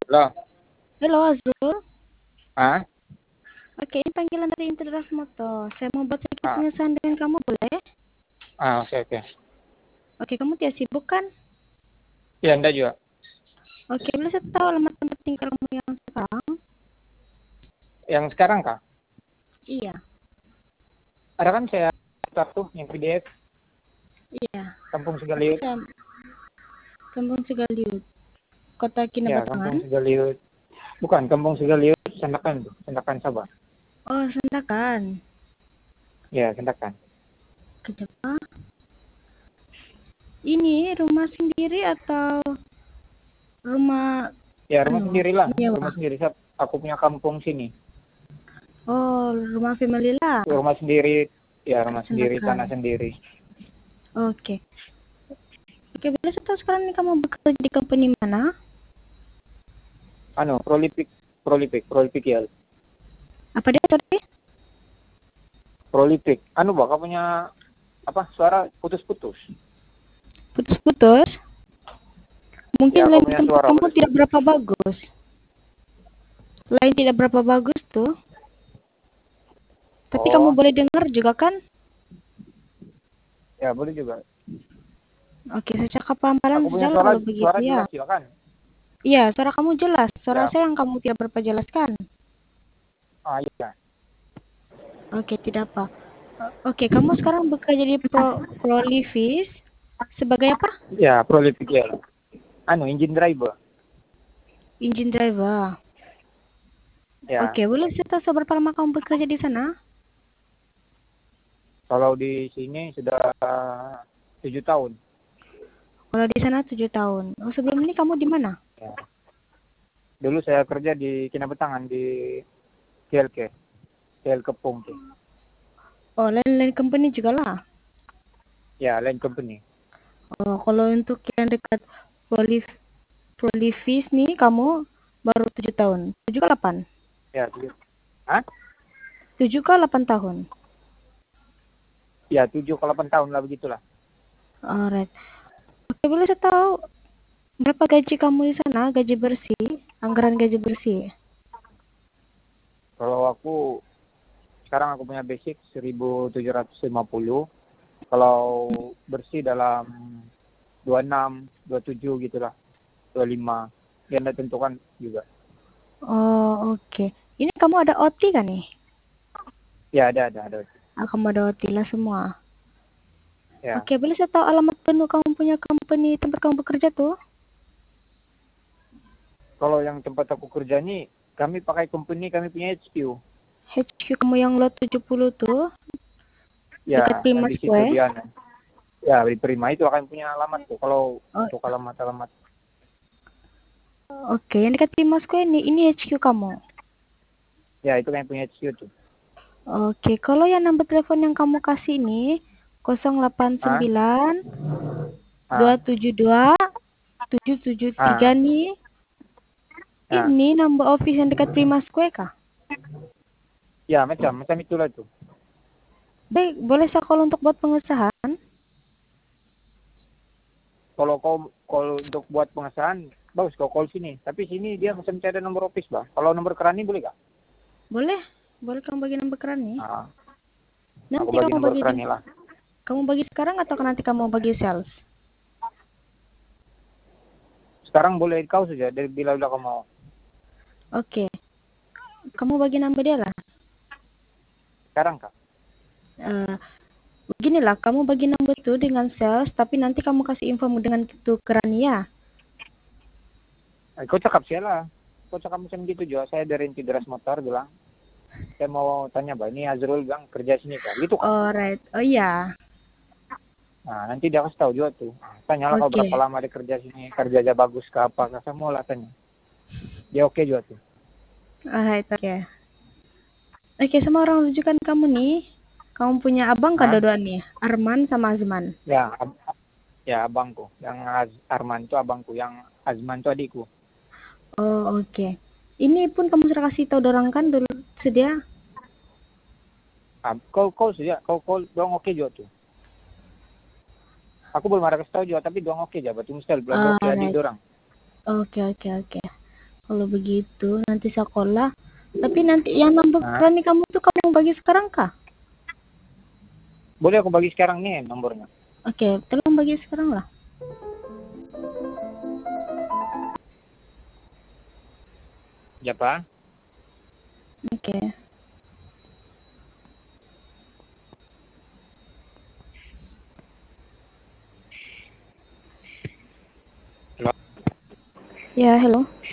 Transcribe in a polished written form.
Halo. Halo Azul. Ah? Oke, ini panggilan dari Interas Motor. Saya mau buat sedikit Ah, pengesahan dengan kamu, boleh? oke. Oke, kamu tidak sibuk kan? Ya, Anda juga. Oke, boleh saya tahu alamat tempat tinggal kamu yang sekarang? Yang sekarang, Kak? Iya, Ada kan saya tuh yang PDF, iya. Kampung Tapi Segaliut. saya Kampung Segaliut, Kota Ya, Kampung Kinabatangan. Segaliut. Bukan, Kampung Segaliut, Sandakan tuh. Sandakan Sabah. Oh, Sandakan. Ya, Sandakan. Kenapa? Ini rumah sendiri atau rumah Ya, rumah sendiri lah. menyewa? Rumah sendiri. Aku punya kampung sini. Oh, rumah family lah. Rumah sendiri. Ya, rumah sendiri, tanah Sandakan. sendiri. Oke. Oke, boleh saya tahu sekarang ini kamu bekerja di company mana? Prolipik ya. Apa dia tadi? Prolipik. Kamu punya suara putus-putus. Putus-putus. Mungkin Ya, lain kamu punya tempat suara kamu tidak putus-putus. berapa bagus. Lain tidak berapa bagus tuh. Tapi kamu Oh, boleh dengar juga kan? ya boleh juga. Oke, saya cakap pelan-pelan Aku punya saja lah suara kalau begitu suara ya. jelas, silakan. Iya, suara kamu jelas. Suara Ya. saya yang kamu tidak berapa jelaskan. Iya. Oke, tidak apa. Oke, kamu sekarang bekerja di Prolivis sebagai apa? Ya, prolific ya. Engine driver. Engine driver. Ya, Oke, boleh saya tahu seberapa lama kamu bekerja di sana? kalau di sini sudah 7 tahun. Kalau di sana 7 tahun. Oh, sebelum ini kamu di mana? Ya. Dulu saya kerja di Kinabatangan di KLK, KL Kepung tuh. Oh, lain-lain company juga lah. Ya, lain company. Oh, kalau untuk yang dekat Prolivis nih kamu baru 7 tahun. 7 ke 8? Ya, 7. 7 ke 8 tahun. Ya, 7 ke 8 tahun lah begitulah. Alright. Oke, boleh saya tahu berapa gaji kamu di sana? Gaji bersih, anggaran gaji bersih. Kalau sekarang aku punya basic 1.750. Kalau bersih dalam 26, 27 gitulah. 25. Yang Anda tentukan juga. Oh, oke. Ini kamu ada OT kan nih? Ya, ada. Ah, kamu ada OT lah semua. Ya. Oke, boleh saya tahu alamat penuh kamu punya company tempat kamu bekerja tuh? Kalau yang tempat aku kerja nih, kami pakai company, kami punya HQ. HQ kamu yang lot 70 tuh, dekat Ya, yang Prima di situ Square. dia. Ya, di Prima itu akan punya alamat tuh. Kalau Oh, untuk alamat-alamat. oke, yang dekat Prima Square ini HQ kamu. Ya, itu kan yang punya HQ tuh. Oke, kalau yang nomor telepon yang kamu kasih ini 089 Ah, 272 773 ah, nih. ah. Ini number office yang dekat Prima Square kah? Ya, macam itulah tuh. Baik, boleh saya call untuk buat pengesahan? Kalau kau call untuk buat pengesahan, bagus kau call sini. Tapi sini dia macam ada nomor office, bah. Kalau nomor kerani boleh gak? Boleh, boleh kamu bagi nomor keran nih. Ah, aku Nanti bagi kamu nomor bagi kerani lah. kamu bagi sekarang atau nanti kamu bagi sales? Sekarang boleh kau saja, dari bila kau mau. Oke, kamu bagi number dia lah. Sekarang, Kak. Eh, beginilah, kamu bagi number tuh dengan sales, tapi nanti kamu kasih info dengan tukeran ya. Kau cakap sih lah. Kau cakap macam gitu juga. Saya dari Interas Motor bilang. Saya mau tanya, bah, ini Azrul bilang kerja sini, Kak. Gitu, Kak. Alright, oh iya, Nah, nanti dia kasih tahu juga tuh. Tanyalah kau berapa oke, lama dia kerja sini, kerjanya bagus ke apa, saya mau lah tanya. Dia oke juga tuh. alright, oke. Oke, semua orang rujukan kamu nih. Kamu punya abang Hah? kada dua nih, Arman sama Azman. Ya, ya abangku. Yang Arman itu abangku, yang Azman itu adikku. Oh, oke. Ini pun kamu sudah kasih tahu dorang kan dulu sedia? Kau saja, kau doang oke juga tuh. Aku belum ada kasih tahu juga, tapi doang oke aja. Batu Mustel belum oke adik Alright, dorang. oke, oke, oke. Kalau begitu nanti sekolah. Tapi nanti yang nomor Nah, Rani kamu tuh kamu bagi sekarang kah? boleh aku bagi sekarang nih nomornya. Oke, tolong bagi sekarang lah. Siapa? Oke. Halo? Ya, hello.